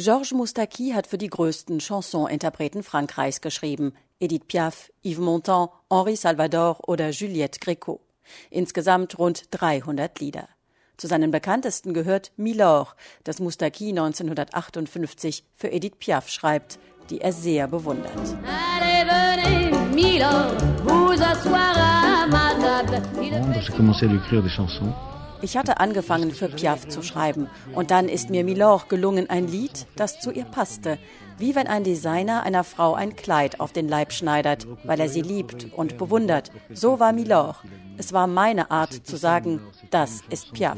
Georges Moustaki hat für die größten Chanson-Interpreten Frankreichs geschrieben: Edith Piaf, Yves Montand, Henri Salvador oder Juliette Gréco. Insgesamt rund 300 Lieder. Zu seinen bekanntesten gehört Milord, das Moustaki 1958 für Edith Piaf schreibt, die er sehr bewundert. Allez, venez, Milord, vous asseoir à ma table. J'ai commencé à écrire des chansons. Ich hatte angefangen, für Piaf zu schreiben. Und dann ist mir Milord gelungen, ein Lied, das zu ihr passte. Wie wenn ein Designer einer Frau ein Kleid auf den Leib schneidert, weil er sie liebt und bewundert. So war Milord. Es war meine Art zu sagen, das ist Piaf.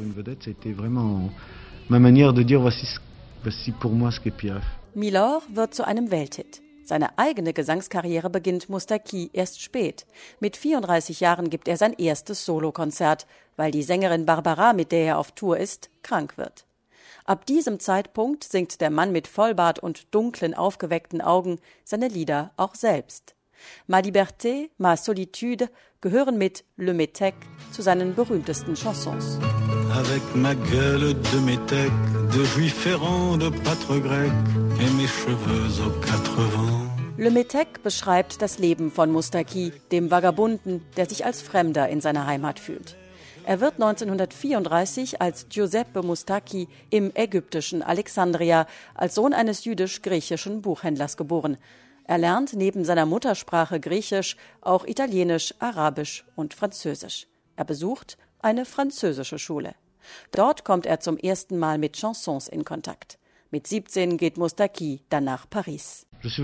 Milord wird zu einem Welthit. Seine eigene Gesangskarriere beginnt Moustaki erst spät. Mit 34 Jahren gibt er sein erstes Solokonzert, weil die Sängerin Barbara, mit der er auf Tour ist, krank wird. Ab diesem Zeitpunkt singt der Mann mit Vollbart und dunklen, aufgeweckten Augen seine Lieder auch selbst. Ma Liberté, Ma Solitude gehören mit Le Métèque zu seinen berühmtesten Chansons. Avec ma gueule de métèque, de juif errant, de pâtre grec, et mes cheveux aux quatre vents. Le Métèque beschreibt das Leben von Moustaki, dem Vagabunden, der sich als Fremder in seiner Heimat fühlt. Er wird 1934 als Giuseppe Moustaki im ägyptischen Alexandria als Sohn eines jüdisch-griechischen Buchhändlers geboren. Er lernt neben seiner Muttersprache Griechisch auch Italienisch, Arabisch und Französisch. Er besucht eine französische Schule. Dort kommt er zum ersten Mal mit Chansons in Kontakt. Mit 17 geht Moustaki dann nach Paris. Ich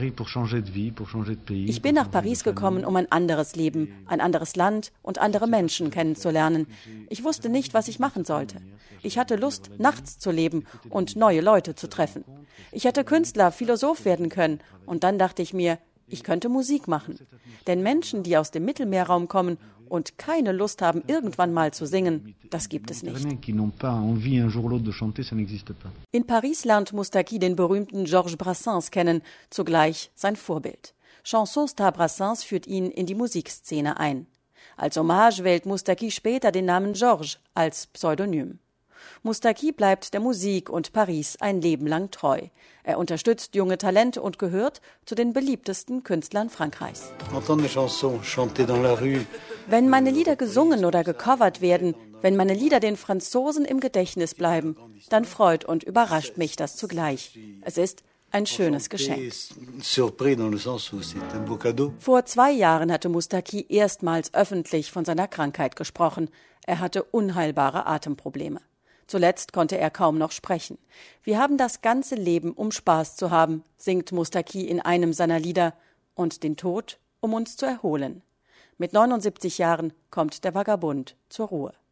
bin nach Paris gekommen, um ein anderes Leben, ein anderes Land und andere Menschen kennenzulernen. Ich wusste nicht, was ich machen sollte. Ich hatte Lust, nachts zu leben und neue Leute zu treffen. Ich hätte Künstler, Philosoph werden können. Und dann dachte ich mir, ich könnte Musik machen. Denn Menschen, die aus dem Mittelmeerraum kommen und keine Lust haben, irgendwann mal zu singen, das gibt es nicht. In Paris lernt Moustaki den berühmten Georges Brassens kennen, zugleich sein Vorbild. Chansonstar Brassens führt ihn in die Musikszene ein. Als Hommage wählt Moustaki später den Namen Georges als Pseudonym. Moustaki bleibt der Musik und Paris ein Leben lang treu. Er unterstützt junge Talente und gehört zu den beliebtesten Künstlern Frankreichs. Wenn meine Lieder gesungen oder gecovert werden, wenn meine Lieder den Franzosen im Gedächtnis bleiben, dann freut und überrascht mich das zugleich. Es ist ein schönes Geschenk. Vor 2 Jahren hatte Moustaki erstmals öffentlich von seiner Krankheit gesprochen. Er hatte unheilbare Atemprobleme. Zuletzt konnte er kaum noch sprechen. Wir haben das ganze Leben, um Spaß zu haben, singt Moustaki in einem seiner Lieder, und den Tod, um uns zu erholen. Mit 79 Jahren kommt der Vagabund zur Ruhe.